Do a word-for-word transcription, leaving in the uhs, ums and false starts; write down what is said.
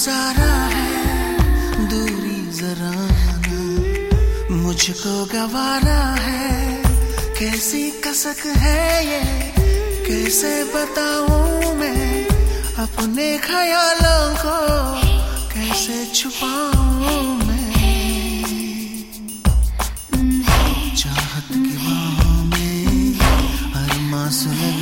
गुजारा है दूरी जरा ना, मुझको गवारा है। कैसी कसक है ये, कैसे बताऊं मैं अपने ख्यालों को, कैसे छुपाऊं मैं। चाहत की बाहों में अरमां सुलग